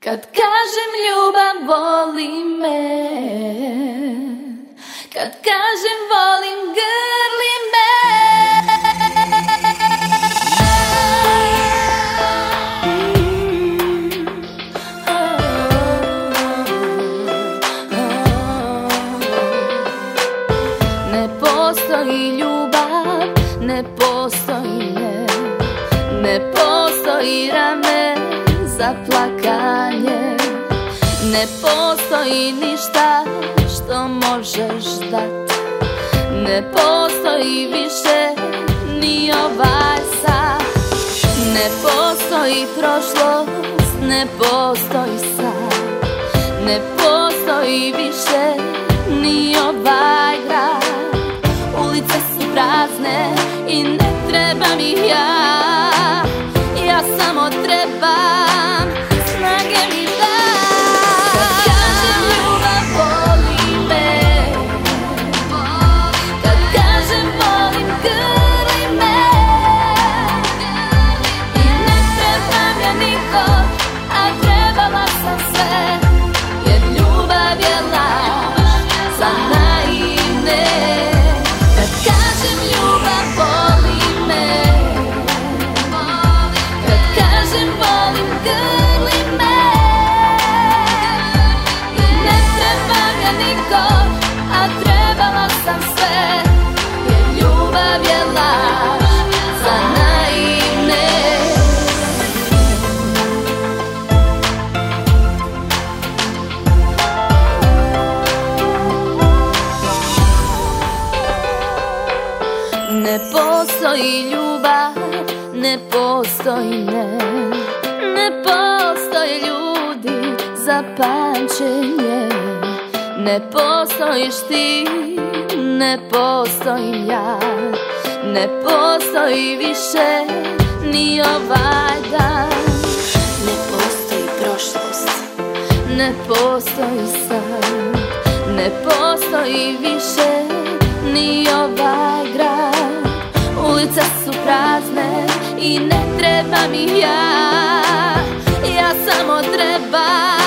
Kad kažem ljubav voli me, kad kažem volim grli me. Ne postoji ljubav, ne postoji ne, ne postoji rame za plakanje, ne postoji ništa što možeš dat, ne postoji više ni ovaj sat. Ne postoji prošlost, ne postoji sad, ne postoji više ni ovaj grad. Ulice su prazne i ne trebam ih ja, ja samo trebam snage mi da. Kad kažem ljubav voli me, kad kažem volim grli me, i ne trebam ja nikog, a trebala sam sve, jer ljubav je laž za naivne. Kad kažem ljubav voli me, kad kažem volim grli me, i ne trebam ja nikog, a trebala sam sve, jer ljubav je laž za naivne. Ne postoji ljubav, ne postoji ne, ne postoje ljudi za pamćenje. Ne postojiš ti, ne postojim ja, ne postoji više ni ovaj dan. Ne postoji prošlost, ne postoji sad, ne postoji više ni ovaj grad. Ulice su prazne i ne trebam ih ja, ja samo trebam